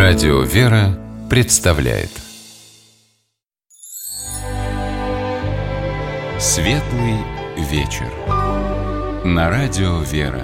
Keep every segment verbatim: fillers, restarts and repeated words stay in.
Радио «Вера» представляет Светлый вечер на Радио «Вера».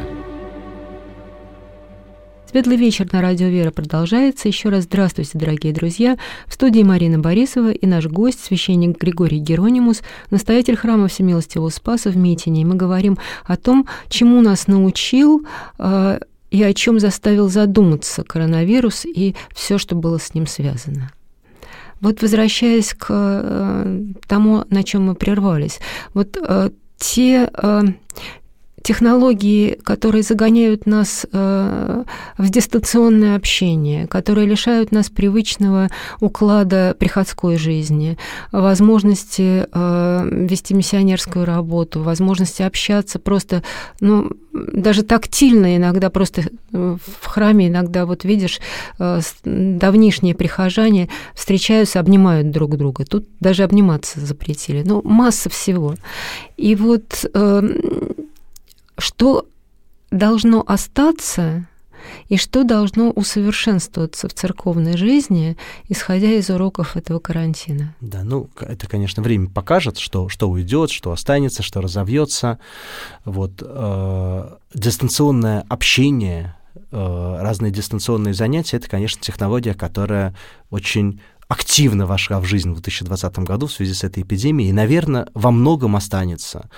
Светлый вечер на Радио «Вера» продолжается. Еще раз здравствуйте, дорогие друзья. В студии Марина Борисова и наш гость, священник Григорий Геронимус, настоятель храма Всемилостивого Спаса в Митине. И мы говорим о том, чему нас научил э, и о чем заставил задуматься коронавирус и все, что было с ним связано. Вот возвращаясь к э, тому, на чем мы прервались, вот э, те... Э, технологии, которые загоняют нас э, в дистанционное общение, которые лишают нас привычного уклада приходской жизни, возможности э, вести миссионерскую работу, возможности общаться просто, ну, даже тактильно иногда, просто в храме иногда, вот видишь, э, давнишние прихожане встречаются, обнимают друг друга. Тут даже обниматься запретили. Ну, масса всего. И вот... Э, Что должно остаться и что должно усовершенствоваться в церковной жизни, исходя из уроков этого карантина? Да, ну, это, конечно, время покажет, что, что уйдет, что останется, что разовьется. Вот, э, дистанционное общение, э, разные дистанционные занятия — это, конечно, технология, которая очень активно вошла в жизнь в две тысячи двадцатом году в связи с этой эпидемией и, наверное, во многом останется.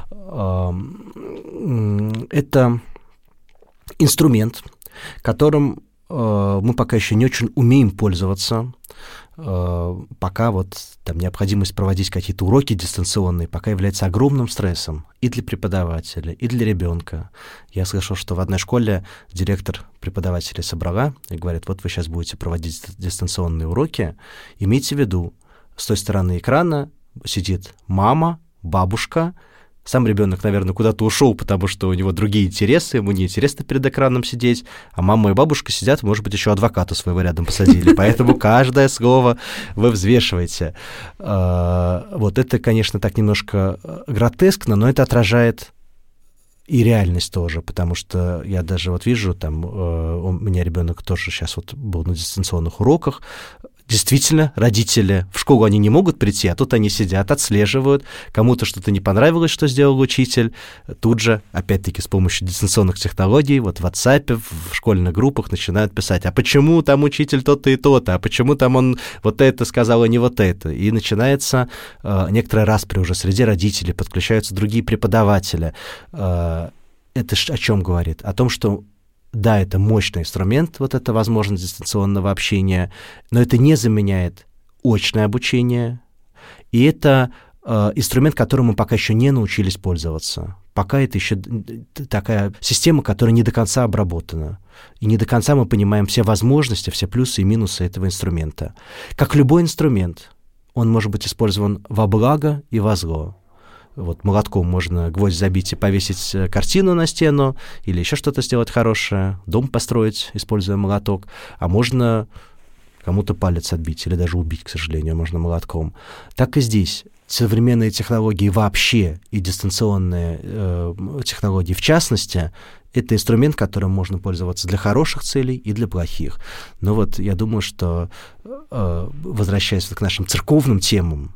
Это инструмент, которым мы пока еще не очень умеем пользоваться, пока вот там необходимость проводить какие-то уроки дистанционные пока является огромным стрессом и для преподавателя, и для ребенка. Я слышал, что в одной школе директор преподавателей собрала и говорит: вот вы сейчас будете проводить дистанционные уроки, имейте в виду, с той стороны экрана сидит мама, бабушка. Сам ребенок, наверное, куда-то ушел, потому что у него другие интересы, ему неинтересно перед экраном сидеть, а мама и бабушка сидят, может быть, еще адвоката своего рядом посадили, поэтому каждое слово вы взвешиваете. Вот это, конечно, так немножко гротескно, но это отражает и реальность тоже, потому что я даже вот вижу, там, у меня ребенок тоже сейчас вот был на дистанционных уроках. Действительно, родители в школу они не могут прийти, а тут они сидят, отслеживают. Кому-то что-то не понравилось, что сделал учитель. Тут же, опять-таки, с помощью дистанционных технологий, вот в WhatsApp, в школьных группах начинают писать: а почему там учитель то-то и то-то, а почему там он вот это сказал, а не вот это. И начинается э, некоторая распря уже среди родителей, подключаются другие преподаватели. Э, это о чем говорит? О том, что да, это мощный инструмент, вот эта возможность дистанционного общения, но это не заменяет очное обучение, и это э, инструмент, которым мы пока еще не научились пользоваться. Пока это еще такая система, которая не до конца обработана, и не до конца мы понимаем все возможности, все плюсы и минусы этого инструмента. Как любой инструмент, он может быть использован во благо и во зло. Вот молотком можно гвоздь забить и повесить картину на стену, или еще что-то сделать хорошее, дом построить, используя молоток, а можно кому-то палец отбить, или даже убить, к сожалению, можно молотком. Так и здесь. Современные технологии вообще и дистанционные э, технологии в частности — это инструмент, которым можно пользоваться для хороших целей и для плохих. Но вот я думаю, что, э, возвращаясь к нашим церковным темам,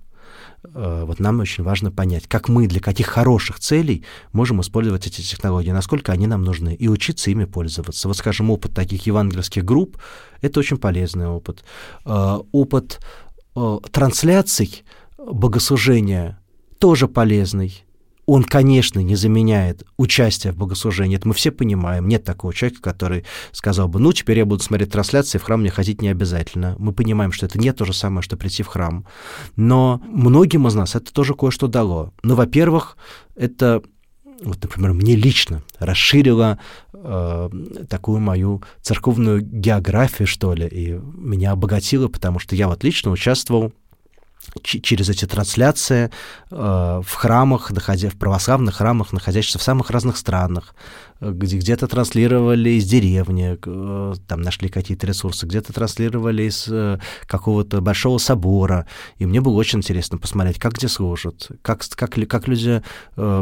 вот нам очень важно понять, как мы для каких хороших целей можем использовать эти технологии, насколько они нам нужны, и учиться ими пользоваться. Вот, скажем, опыт таких евангельских групп — это очень полезный опыт. Опыт трансляций богослужения тоже полезный. Он, конечно, не заменяет участие в богослужении, это мы все понимаем. Нет такого человека, который сказал бы: ну, теперь я буду смотреть трансляции, в храм мне ходить не обязательно. Мы понимаем, что это не то же самое, что прийти в храм. Но многим из нас это тоже кое-что дало. Ну, во-первых, это, вот, например, мне лично расширило э, такую мою церковную географию, что ли, и меня обогатило, потому что я вот лично участвовал через эти трансляции э, в храмах, находя, в православных храмах, находящихся в самых разных странах, где, где-то транслировали из деревни, там нашли какие-то ресурсы, где-то транслировали из какого-то большого собора, и мне было очень интересно посмотреть, как где служат, как, как, как люди э,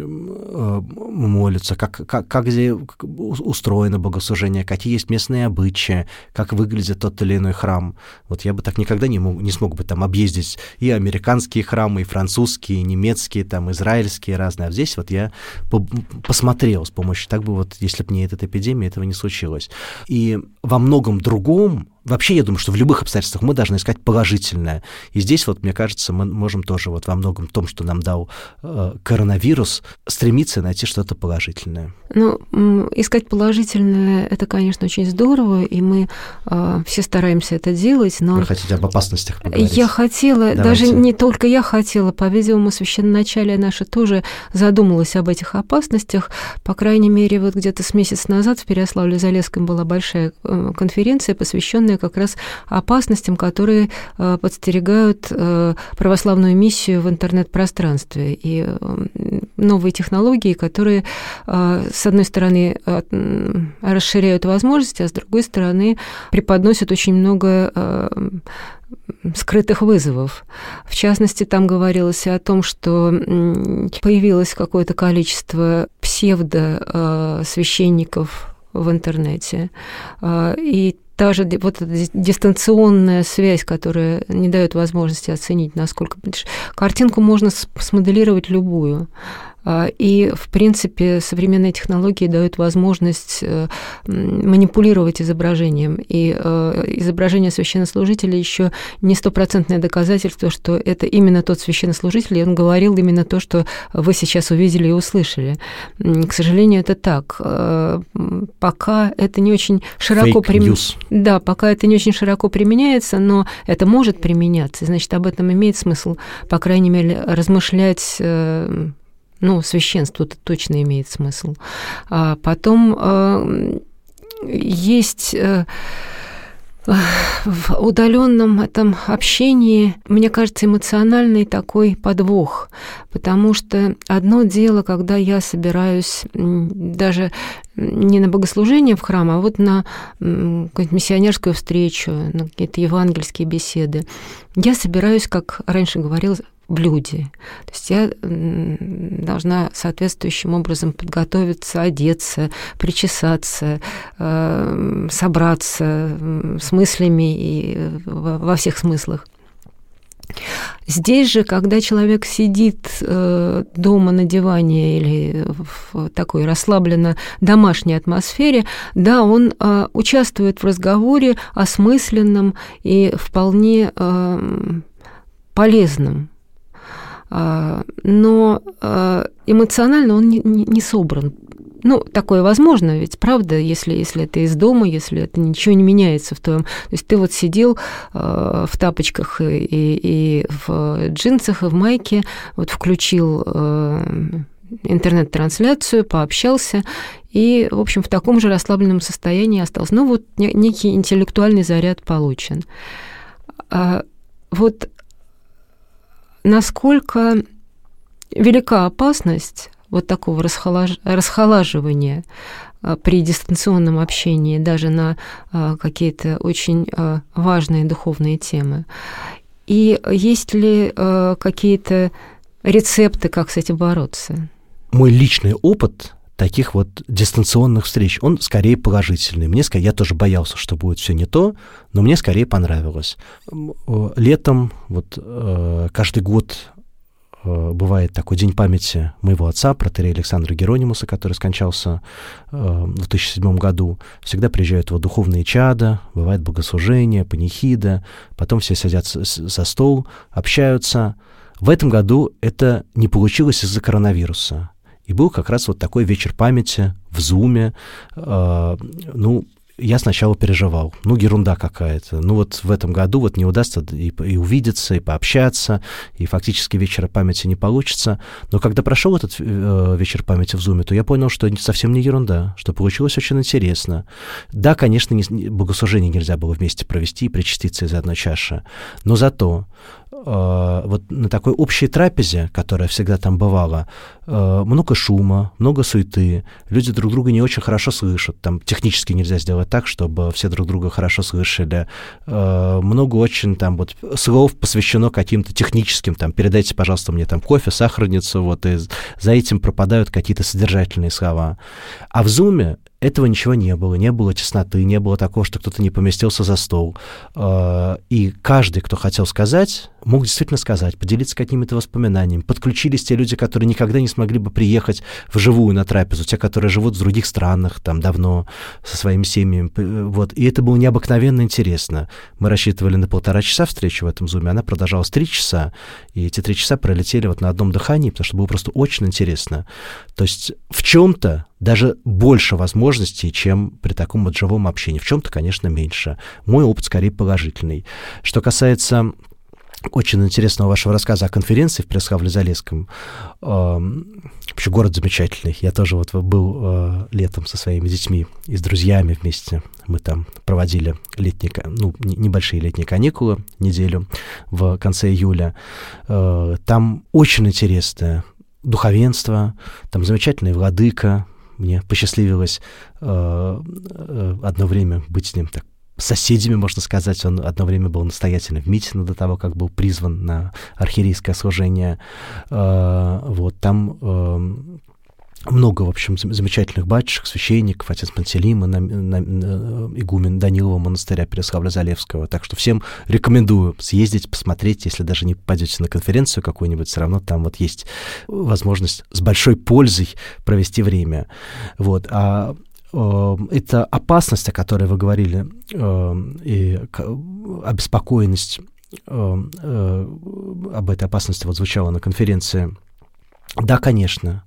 молятся, как, как, как где устроено богослужение, какие есть местные обычаи, как выглядит тот или иной храм. Вот я бы так никогда не, мог, не смог бы там объездить и американские храмы, и французские, и немецкие, там, израильские разные. А здесь вот я по- посмотрел с помощью, так бы вот, если бы не эта эпидемия, этого не случилось. И во многом другом, вообще, я думаю, что в любых обстоятельствах мы должны искать положительное. И здесь, вот, мне кажется, мы можем тоже вот во многом том, что нам дал э, коронавирус, стремиться найти что-то положительное. Ну, искать положительное — это, конечно, очень здорово, и мы э, все стараемся это делать, но... Вы хотите об опасностях поговорить? Я хотела, Давайте. Даже не только я хотела, по-видимому, священноначалие наше тоже задумалось об этих опасностях. По крайней мере, вот где-то с месяц назад в Переяславле-Залесском была большая э, конференция, посвященная как раз опасностям, которые э, подстерегают э, православную миссию в интернет-пространстве. И э, новые технологии, которые, э, с одной стороны, э, расширяют возможности, а с другой стороны, преподносят очень много э, скрытых вызовов. В частности, там говорилось о том, что появилось какое-то количество псевдо-священников в интернете, и та же вот эта дистанционная связь, которая не дает возможности оценить, насколько... Картинку можно смоделировать любую. И, в принципе, современные технологии дают возможность манипулировать изображением. И изображение священнослужителя еще не стопроцентное доказательство, что это именно тот священнослужитель, и он говорил именно то, что вы сейчас увидели и услышали. К сожалению, это так. Пока это не очень широко применяется. Да, пока это не очень широко применяется, но это может применяться. Значит, об этом имеет смысл, по крайней мере, размышлять. Ну, священству-то точно имеет смысл. А потом э, есть э, в удаленном этом общении, мне кажется, эмоциональный такой подвох, потому что одно дело, когда я собираюсь даже не на богослужение в храм, а вот на какую-то миссионерскую встречу, на какие-то евангельские беседы. Я собираюсь, как раньше говорил, в люди. То есть я должна соответствующим образом подготовиться, одеться, причесаться, собраться с мыслями и во всех смыслах. Здесь же, когда человек сидит дома на диване или в такой расслабленно домашней атмосфере, да, он участвует в разговоре осмысленном и вполне полезном. Но эмоционально он не собран. Ну, такое возможно, ведь правда, если, если это из дома, если это ничего не меняется в твоем... То есть ты вот сидел в тапочках и, и в джинсах, и в майке, вот включил интернет-трансляцию, пообщался, и, в общем, в таком же расслабленном состоянии остался. Ну, вот некий интеллектуальный заряд получен. Вот насколько велика опасность вот такого расхолаж... расхолаживания при дистанционном общении даже на какие-то очень важные духовные темы? И есть ли какие-то рецепты, как с этим бороться? Мой личный опыт таких вот дистанционных встреч, он скорее положительный. Мне, я тоже боялся, что будет все не то, но мне скорее понравилось. Летом, вот каждый год бывает такой день памяти моего отца, протоиерея Александра Геронимуса, который скончался в две тысячи седьмом году. Всегда приезжают его духовные чада, бывает богослужение, панихида, потом все садятся за стол, общаются. В этом году это не получилось из-за коронавируса. И был как раз вот такой вечер памяти в Зуме. Э, ну, я сначала переживал. Ну, ерунда какая-то. Ну, вот в этом году вот не удастся и, и увидеться, и пообщаться, и фактически вечера памяти не получится. Но когда прошел этот э, вечер памяти в Зуме, то я понял, что совсем не ерунда, что получилось очень интересно. Да, конечно, не, богослужение нельзя было вместе провести и причаститься из одной чаши, но зато вот на такой общей трапезе, которая всегда там бывала, много шума, много суеты, люди друг друга не очень хорошо слышат, там технически нельзя сделать так, чтобы все друг друга хорошо слышали, много очень там вот слов посвящено каким-то техническим, там, передайте, пожалуйста, мне там кофе, сахарницу, вот, и за этим пропадают какие-то содержательные слова. А в Zoom этого ничего не было, не было тесноты, не было такого, что кто-то не поместился за стол. И каждый, кто хотел сказать, мог действительно сказать, поделиться какими-то воспоминаниями. Подключились те люди, которые никогда не смогли бы приехать вживую на трапезу, те, которые живут в других странах там давно со своими семьями. Вот. И это было необыкновенно интересно. Мы рассчитывали на полтора часа встречу в этом зуме, она продолжалась три часа, и эти три часа пролетели вот на одном дыхании, потому что было просто очень интересно. То есть в чем-то даже больше возможностей, чем при таком вот живом общении. В чем-то, конечно, меньше. Мой опыт скорее положительный. Что касается очень интересного вашего рассказа о конференции в Преславле-Залесском. Э, вообще город замечательный. Я тоже вот был э, летом со своими детьми и с друзьями вместе. Мы там проводили летние, ну, небольшие летние каникулы, неделю в конце июля. Э, там очень интересное духовенство, там замечательный владыка. Мне посчастливилось э, э, одно время быть с ним так соседями, можно сказать. Он одно время был настоятельным в Митино до того, как был призван на архиерейское служение. Э, вот, там э, много, в общем, замечательных батюшек, священников, отец Пантелеймон, на, на, на, игумен Данилова монастыря Переславля-Залесского. Так что всем рекомендую съездить, посмотреть. Если даже не попадете на конференцию какую-нибудь, все равно там вот есть возможность с большой пользой провести время. Вот. А э, эта опасность, о которой вы говорили, э, и обеспокоенность э, э, об этой опасности вот звучала на конференции. Да, конечно,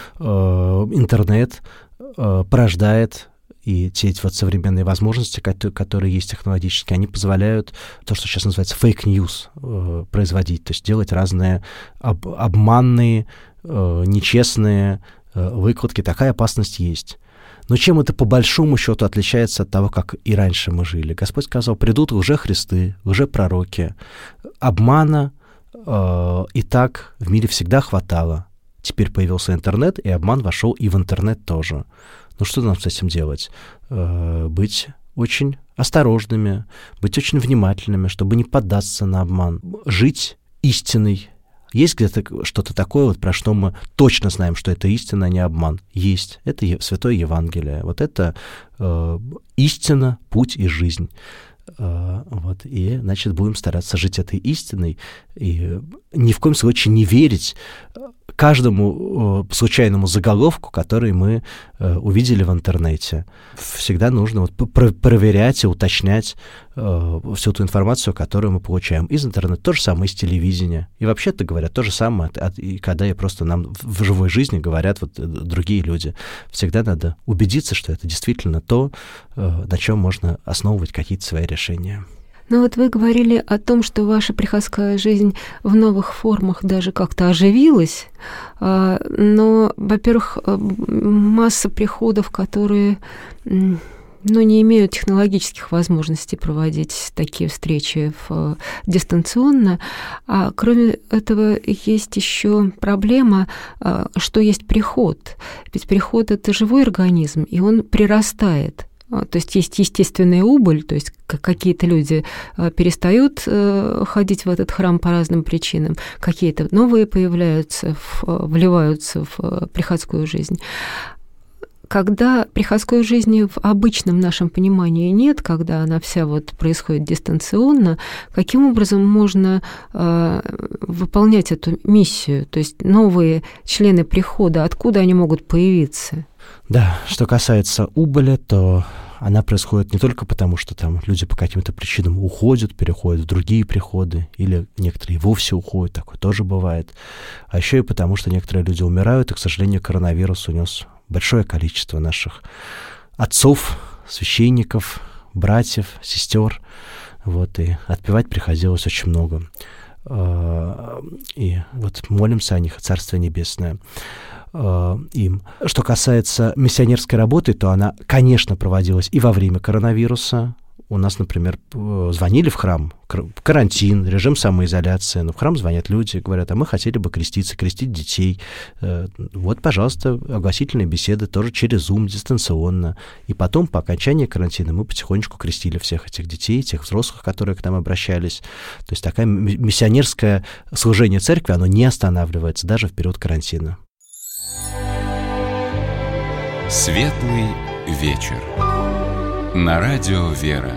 интернет порождает, и те вот современные возможности, которые есть технологические, они позволяют то, что сейчас называется фейк-ньюс, производить, то есть делать разные об, обманные, нечестные выкладки. Такая опасность есть. Но чем это по большому счету отличается от того, как и раньше мы жили? Господь сказал, придут лжехристы, лжепророки. Обмана э, и так в мире всегда хватало. Теперь появился интернет, и обман вошел и в интернет тоже. Ну что нам с этим делать? Э, быть очень осторожными, быть очень внимательными, чтобы не поддаться на обман. Жить истиной. Есть где-то что-то такое, вот, про что мы точно знаем, что это истина, а не обман? Есть. Это Святое Евангелие. Вот это э, истина, путь и жизнь. Э, вот. И, значит, будем стараться жить этой истиной и ни в коем случае не верить каждому э, случайному заголовку, который мы э, увидели в интернете. Всегда нужно вот про- проверять и уточнять э, всю ту информацию, которую мы получаем из интернета. То же самое из телевидения. И вообще-то говорят то же самое, от, от, и когда и просто нам в живой жизни говорят вот другие люди. Всегда надо убедиться, что это действительно то, э, на чем можно основывать какие-то свои решения. Ну вот вы говорили о том, что ваша приходская жизнь в новых формах даже как-то оживилась, но, во-первых, масса приходов, которые, ну, не имеют технологических возможностей проводить такие встречи в, дистанционно, а кроме этого есть еще проблема, что есть приход. Ведь приход — это живой организм, и он прирастает. То есть есть естественная убыль, то есть какие-то люди перестают ходить в этот храм по разным причинам, какие-то новые появляются, вливаются в приходскую жизнь. Когда приходской жизни в обычном нашем понимании нет, когда она вся вот происходит дистанционно, каким образом можно э, выполнять эту миссию? То есть новые члены прихода, откуда они могут появиться? Да, что касается убыли, то она происходит не только потому, что там люди по каким-то причинам уходят, переходят в другие приходы, или некоторые вовсе уходят, такое тоже бывает, а еще и потому, что некоторые люди умирают, и, к сожалению, коронавирус унес большое количество наших отцов, священников, братьев, сестер, вот, и отпевать приходилось очень много. И вот молимся о них, Царствие Небесное им. Что касается миссионерской работы, то она, конечно, проводилась и во время коронавируса. у нас, например, звонили в храм, карантин, режим самоизоляции, но в храм звонят люди, говорят, а мы хотели бы креститься, крестить детей. Вот, пожалуйста, огласительные беседы тоже через Zoom, дистанционно. И потом, по окончании карантина, мы потихонечку крестили всех этих детей, тех взрослых, которые к нам обращались. То есть такое миссионерское служение церкви, оно не останавливается даже в период карантина. Светлый вечер. На радио «Вера».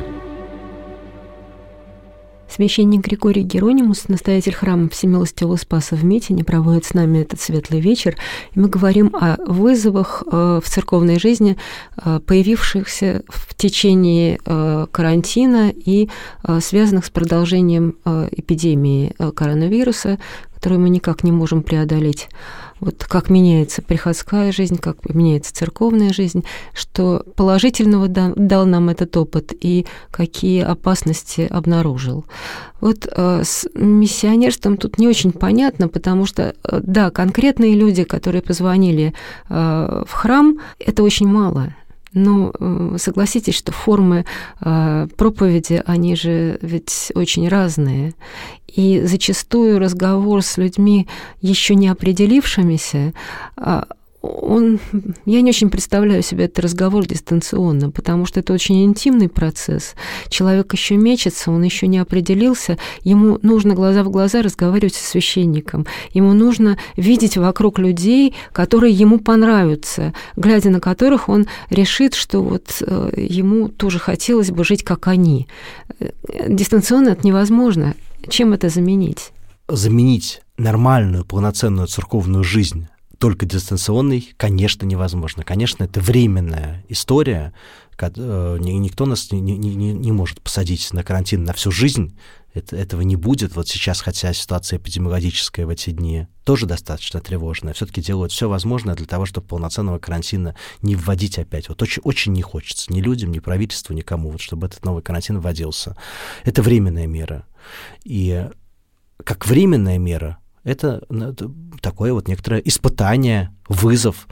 Священник Григорий Геронимус, настоятель храма Всемилостивого Спаса в Митине, проводит с нами этот светлый вечер. И мы говорим о вызовах в церковной жизни, появившихся в течение карантина и связанных с продолжением эпидемии коронавируса, которую мы никак не можем преодолеть. Вот как меняется приходская жизнь, как меняется церковная жизнь, что положительного дал нам этот опыт и какие опасности обнаружил. Вот э, с миссионерством тут не очень понятно, потому что, э, да, конкретные люди, которые позвонили э, в храм, это очень мало. Но согласитесь, что формы э, проповеди, они же ведь очень разные. И зачастую разговор с людьми, еще не определившимися, э, он, я не очень представляю себе этот разговор дистанционно, потому что это очень интимный процесс. Человек еще мечется, он еще не определился, ему нужно глаза в глаза разговаривать со священником, ему нужно видеть вокруг людей, которые ему понравятся, глядя на которых он решит, что вот ему тоже хотелось бы жить, как они. Дистанционно это невозможно. Чем это заменить? Заменить нормальную, полноценную церковную жизнь только дистанционный, конечно, невозможно. Конечно, это временная история. Никто нас не, не, не, не может посадить на карантин на всю жизнь. Это, этого не будет. Вот сейчас, хотя ситуация эпидемиологическая в эти дни тоже достаточно тревожная, все-таки делают все возможное для того, чтобы полноценного карантина не вводить опять. Вот очень, очень не хочется ни людям, ни правительству, никому, вот, чтобы этот новый карантин вводился. Это временная мера. И как временная мера, это такое вот некоторое испытание, вызов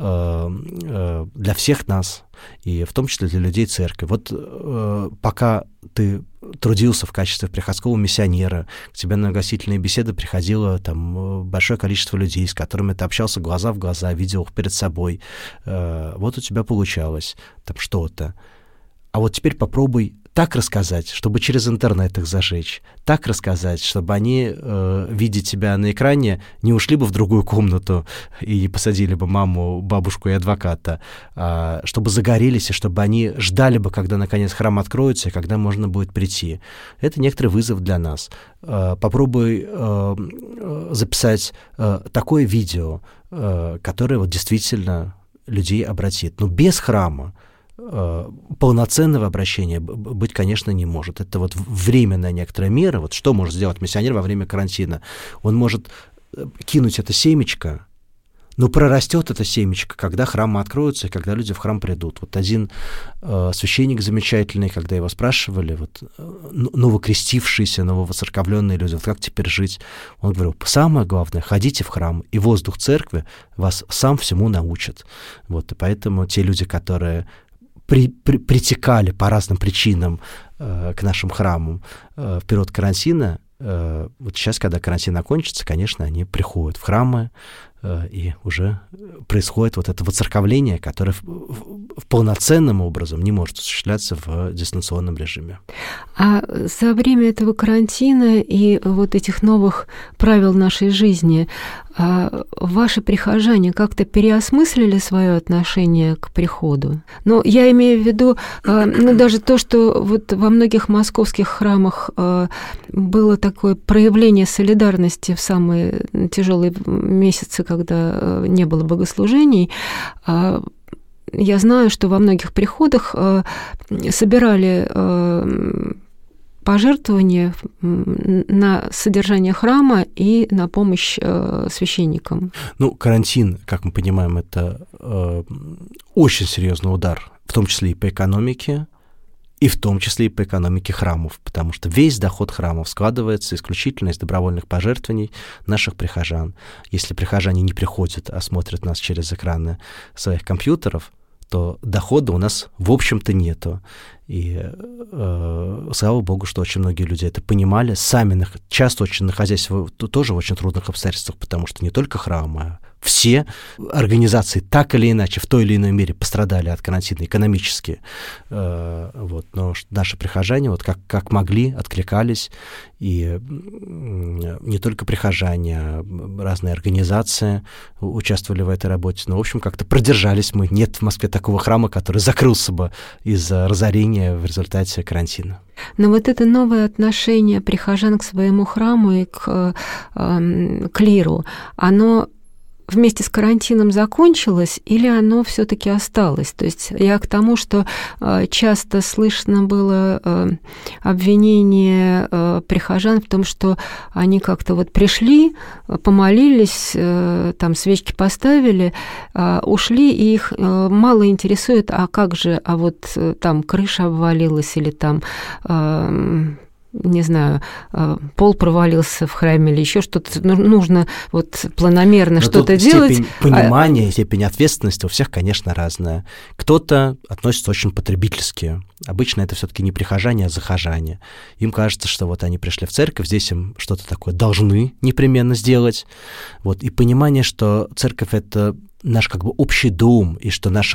э, э, для всех нас, и в том числе для людей церкви. Вот э, пока ты трудился в качестве приходского миссионера, к тебе на гостительные беседы приходило там большое количество людей, с которыми ты общался глаза в глаза, видел их перед собой. Э, вот у тебя получалось там что-то. А вот теперь попробуй так рассказать, чтобы через интернет их зажечь, так рассказать, чтобы они, э, видя тебя на экране, не ушли бы в другую комнату и не посадили бы маму, бабушку и адвоката, а чтобы загорелись, и чтобы они ждали бы, когда, наконец, храм откроется, и когда можно будет прийти. Это некоторый вызов для нас. Э, попробуй э, записать э, такое видео, э, которое вот действительно людей обратит. Но без храма полноценного обращения быть, конечно, не может. Это вот временная некоторая мера. Вот что может сделать миссионер во время карантина? Он может кинуть это семечко, но прорастет это семечко, когда храмы откроются и когда люди в храм придут. Вот один э, священник замечательный, когда его спрашивали, вот, новокрестившиеся, нововоцерковленные люди, вот как теперь жить? Он говорил, самое главное, ходите в храм, и воздух церкви вас сам всему научит. Вот, и поэтому те люди, которые При, при, притекали по разным причинам э, к нашим храмам э, в период карантина, э, вот сейчас, когда карантин окончится, конечно, они приходят в храмы, э, и уже происходит вот это воцерковление, которое в, в, в полноценным образом не может осуществляться в дистанционном режиме. А за время этого карантина и вот этих новых правил нашей жизни ваши прихожане как-то переосмыслили свое отношение к приходу? Ну, я имею в виду, ну, даже то, что вот во многих московских храмах было такое проявление солидарности в самые тяжелые месяцы, когда не было богослужений. Я знаю, что во многих приходах собирали пожертвования на содержание храма и на помощь э, священникам. Ну, карантин, как мы понимаем, это э, очень серьезный удар, в том числе и по экономике, и в том числе и по экономике храмов, потому что весь доход храмов складывается исключительно из добровольных пожертвований наших прихожан. Если прихожане не приходят, а смотрят нас через экраны своих компьютеров, то дохода у нас, в общем-то, нету. И э, слава Богу, что очень многие люди это понимали, сами часто очень находясь в, тоже в очень трудных обстоятельствах, потому что не только храм, а все организации так или иначе в той или иной мере пострадали от карантина экономически. Э, вот, но наши прихожане вот как, как могли откликались, и не только прихожане, а разные организации участвовали в этой работе. Но, в общем, как-то продержались мы. Нет в Москве такого храма, который закрылся бы из-за разорения в результате карантина. Но вот это новое отношение прихожан к своему храму и к э, клиру, оно вместе с карантином закончилось или оно все-таки осталось? То есть я к тому, что э, часто слышно было э, обвинение э, прихожан в том, что они как-то вот пришли, помолились, э, там свечки поставили, э, ушли, и их э, мало интересует, а как же, а вот э, там крыша обвалилась или там... Э, не знаю, пол провалился в храме или еще что-то, нужно вот планомерно Но что-то делать. Степень понимания, а... степень ответственности у всех, конечно, разная. Кто-то относится очень потребительски. Обычно это все-таки не прихожане, а захожане. Им кажется, что вот они пришли в церковь, здесь им что-то такое должны непременно сделать. Вот. И понимание, что церковь — это наш как бы общий дом, и что наше,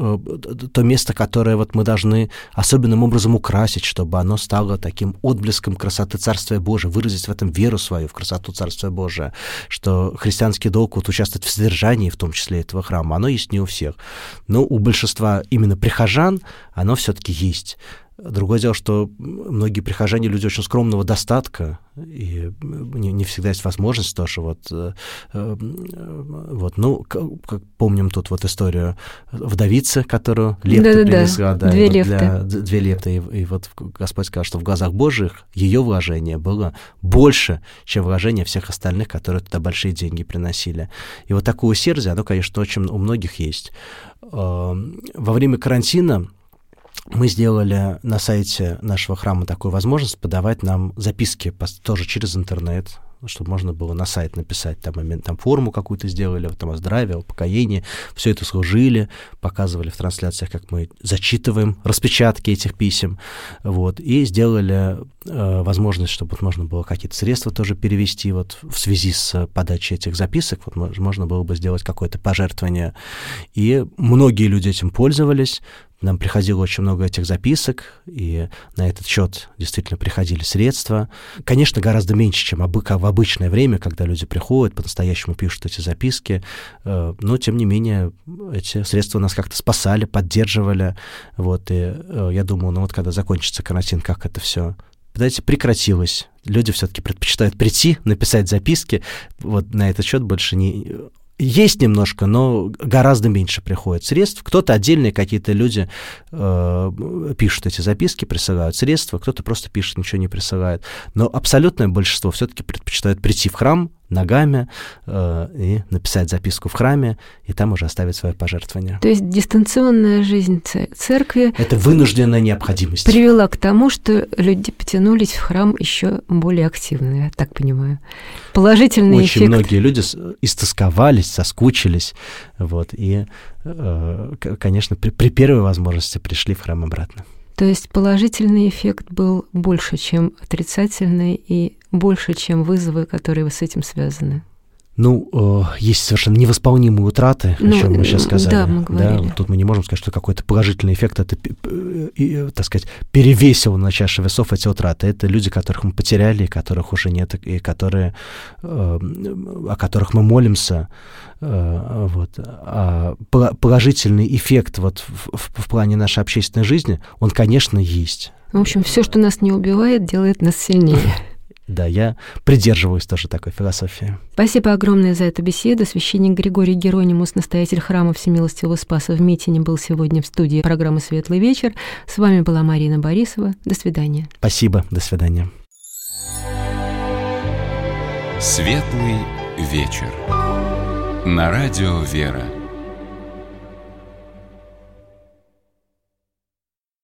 то место, которое вот мы должны особенным образом украсить, чтобы оно стало таким отблеском красоты Царствия Божия, выразить в этом веру свою, в красоту Царствия Божия, что христианский долг вот участвовать в содержании, в том числе этого храма, оно есть не у всех. Но у большинства именно прихожан оно все-таки есть. Другое дело, что многие прихожане люди очень скромного достатка, и не, не всегда есть возможность тоже вот, э, э, вот ну, как, как помним тут вот историю вдовицы, которую лепту принесла, да, две вот лепты. Для, две лепты, и, и вот Господь сказал, что в глазах Божьих ее вложение было больше, чем вложение всех остальных, которые туда большие деньги приносили. И вот такое усердие, оно, конечно, очень у многих есть. Во время карантина мы сделали на сайте нашего храма такую возможность подавать нам записки тоже через интернет, чтобы можно было на сайт написать, там, там форму какую-то сделали, там, о здравии, о покоении, все это служили, показывали в трансляциях, как мы зачитываем распечатки этих писем, вот, и сделали э, возможность, чтобы вот можно было какие-то средства тоже перевести вот в связи с подачей этих записок, вот можно было бы сделать какое-то пожертвование, и многие люди этим пользовались. Нам приходило очень много этих записок, и на этот счет действительно приходили средства. Конечно, гораздо меньше, чем в обычное время, когда люди приходят, по-настоящему пишут эти записки, но, тем не менее, эти средства нас как-то спасали, поддерживали. Вот, и я думаю, ну вот когда закончится карантин, как это все, знаете, прекратилось. Люди все-таки предпочитают прийти, написать записки. Вот на этот счет больше не... Есть немножко, но гораздо меньше приходит средств. Кто-то, отдельные какие-то люди э, пишут эти записки, присылают средства, кто-то просто пишет, ничего не присылает. Но абсолютное большинство все-таки предпочитают прийти в храм ногами э, и написать записку в храме, и там уже оставить свое пожертвование. То есть дистанционная жизнь церкви... Это вынужденная необходимость. Привела к тому, что люди потянулись в храм еще более активно, я так понимаю. Положительный Очень эффект. Очень многие люди истосковались, соскучились, вот, и, э, конечно, при, при первой возможности пришли в храм обратно. То есть положительный эффект был больше, чем отрицательный, и больше, чем вызовы, которые с этим связаны. Ну, э, есть совершенно невосполнимые утраты, ну, о чем мы сейчас сказали. Да, мы говорили. Да, вот тут мы не можем сказать, что какой-то положительный эффект, это, и, так сказать, перевесил на чаше весов эти утраты. Это люди, которых мы потеряли, которых уже нет, и которые, э, о которых мы молимся. Э, вот. А положительный эффект вот в, в, в плане нашей общественной жизни, он, конечно, есть. В общем, все, что нас не убивает, делает нас сильнее. Да, я придерживаюсь тоже такой философии. Спасибо огромное за эту беседу. Священник Григорий Геронимус, настоятель храма Всемилостивого Спаса в Митине, был сегодня в студии программы «Светлый вечер». С вами была Марина Борисова. До свидания. Спасибо, до свидания. «Светлый вечер» на радио «Вера».